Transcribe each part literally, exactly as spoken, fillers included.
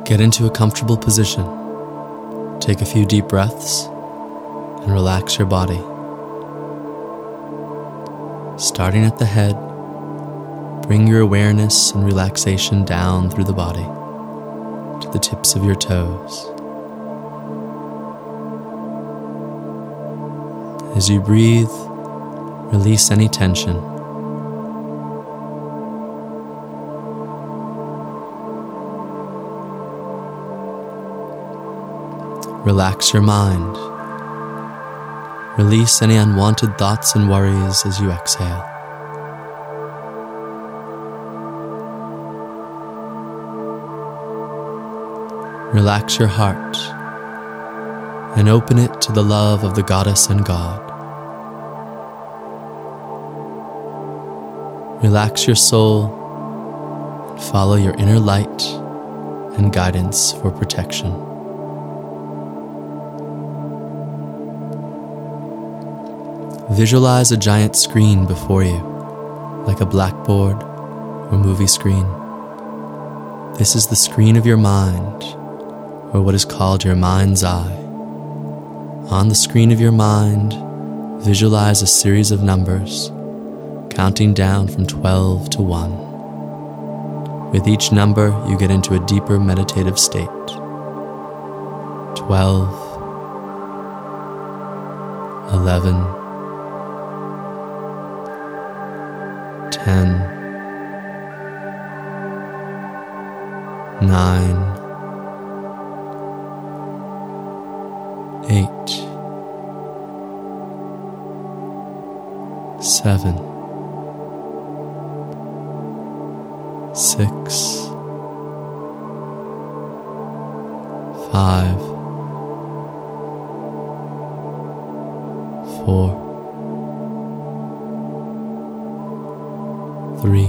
Get into a comfortable position. Take a few deep breaths and relax your body. Starting at the head, bring your awareness and relaxation down through the body to the tips of your toes. As you breathe, release any tension. Relax your mind. Release any unwanted thoughts and worries as you exhale. Relax your heart and open it to the love of the Goddess and God. Relax your soul and follow your inner light and guidance for protection. Visualize a giant screen before you, like a blackboard or movie screen. This is the screen of your mind, or what is called your mind's eye. On the screen of your mind, visualize a series of numbers, counting down from twelve to one. With each number, you get into a deeper meditative state. twelve, eleven, ten, nine, eight, seven, six, five, four, three,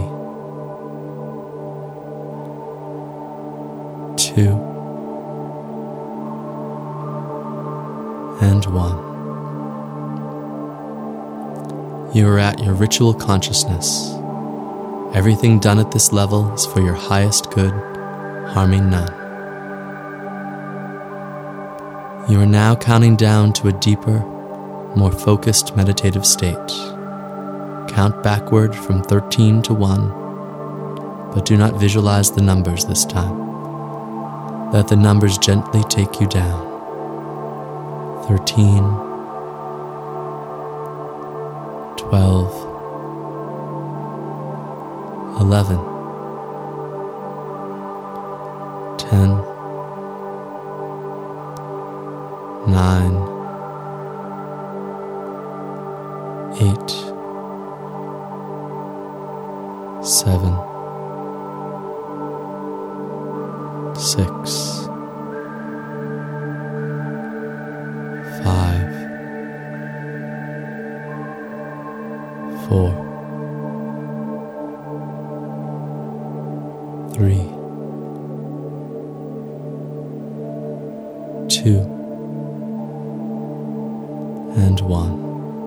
two, and one. You are at your ritual consciousness. Everything done at this level is for your highest good, harming none. You are now counting down to a deeper, more focused meditative state. Count backward from thirteen to one, but do not visualize the numbers this time. Let the numbers gently take you down. thirteen, twelve, eleven, ten, nine, eight, seven, six, five, four, three, two, and one.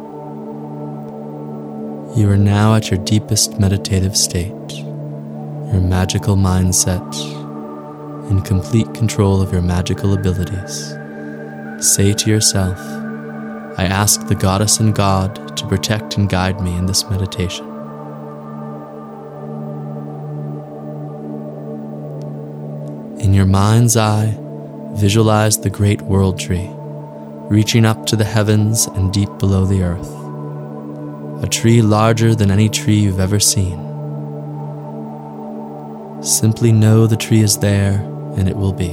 You are now at your deepest meditative state, your magical mindset, in complete control of your magical abilities. Say to yourself, I ask the Goddess and God to protect and guide me in this meditation. In your mind's eye, visualize the great world tree, reaching up to the heavens and deep below the earth. A tree larger than any tree you've ever seen. Simply know the tree is there, and it will be.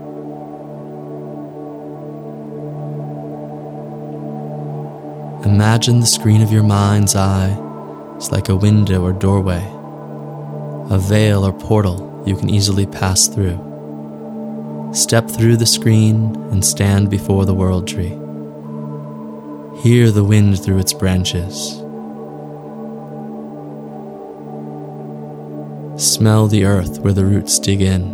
Imagine the screen of your mind's eye is like a window or doorway, a veil or portal you can easily pass through. Step through the screen and stand before the world tree. Hear the wind through its branches. Smell the earth where the roots dig in.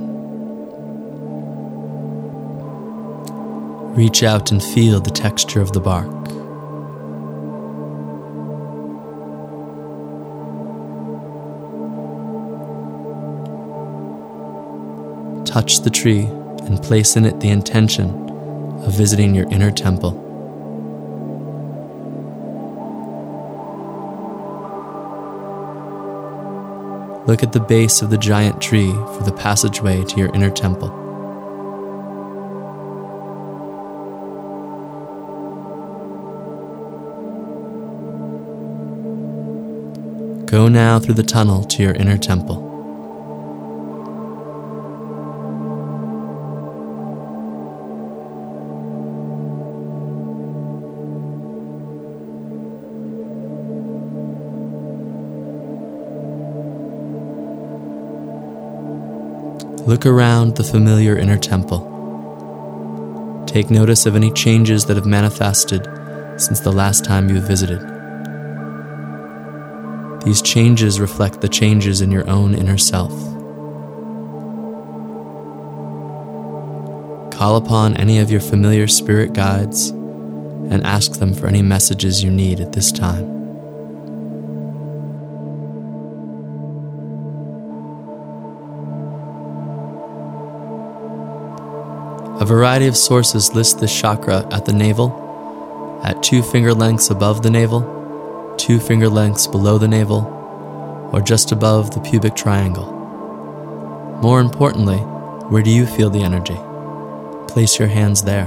Reach out and feel the texture of the bark. touch the tree and place in it the intention of visiting your inner temple. Look at the base of the giant tree for the passageway to your inner temple. Go now through the tunnel to your inner temple. Look around the familiar inner temple. Take notice of any changes that have manifested since the last time you visited. These changes reflect the changes in your own inner self. Call upon any of your familiar spirit guides and ask them for any messages you need at this time. A variety of sources list this chakra at the navel, at two finger lengths above the navel, two finger lengths below the navel, or just above the pubic triangle. More importantly, where do you feel the energy? Place your hands there.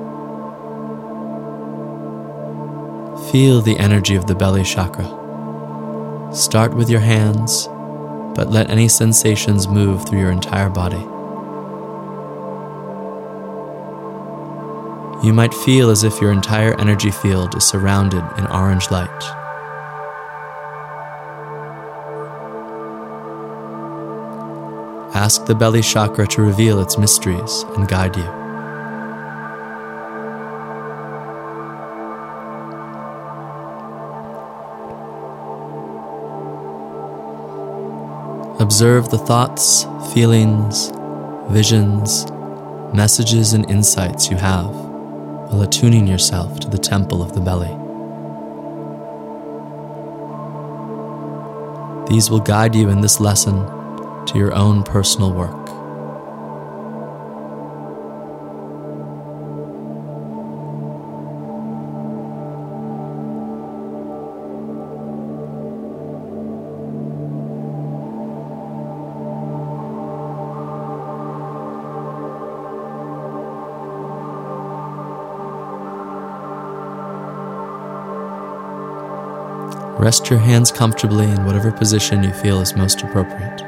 Feel the energy of the belly chakra. Start with your hands, but let any sensations move through your entire body. You might feel as if your entire energy field is surrounded in orange light. Ask the belly chakra to reveal its mysteries and guide you. Observe the thoughts, feelings, visions, messages, and insights you have while attuning yourself to the temple of the belly. These will guide you in this lesson to your own personal work. Rest your hands comfortably in whatever position you feel is most appropriate.